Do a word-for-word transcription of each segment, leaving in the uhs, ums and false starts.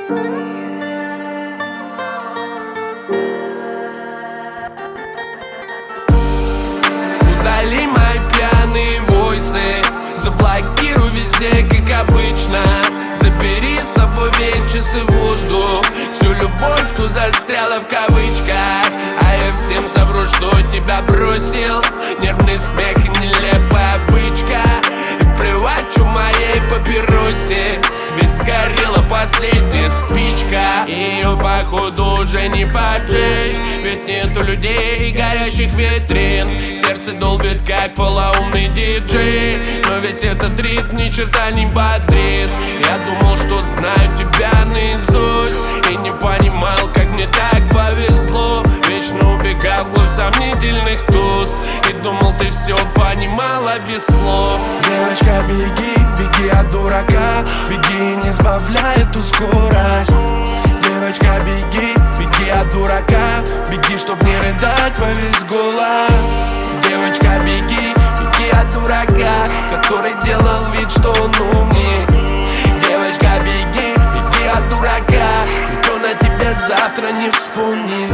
Удали мои пьяные войсы, заблокируй везде, как обычно. Забери с собой весь чистый воздух, всю любовь, что застряла в кавычках. А я всем совру, что тебя бросил. Нервный смех и нелепая обычка. И плевать, что моей папиросе, ведь сгорела последняя спичка. Ее походу уже не поджечь, ведь нету людей и горящих витрин. Сердце долбит, как полоумный диджей, но весь этот ритм ни черта не бодрит. Я думал, что знаю тебя наизусть, и не понимал, как мне так повезло. Вечно убегал вглубь сомнительных туз, и думал, ты все понимала без слов. Девочка, беги, беги от дурака, беги, не сбавляй эту скорость. Девочка, беги, беги от дурака, беги, чтоб не рыдать во весь голос. Девочка, беги, беги от дурака, который делал вид, что он умнее. Девочка, беги, беги от дурака, никто на тебя завтра не вспомнит.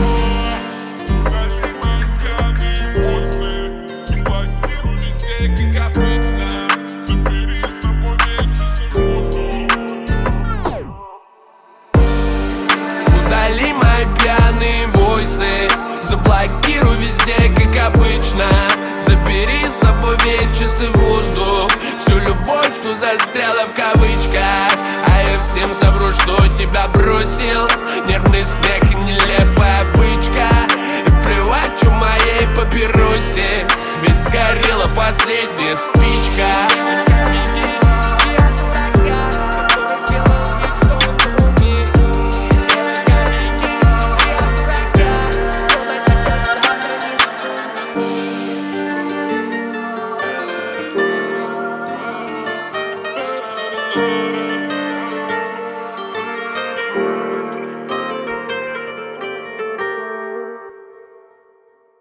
Удали мои пьяные войсы, заблокируй везде, как обычно. Забери с собой весь чистый воздух, всю любовь, что застряла в кавычках. А я всем совру, что тебя бросил. Нервный смех и нелепая обычка. И плевать, что моей папиросе, ведь сгорела последняя спичка.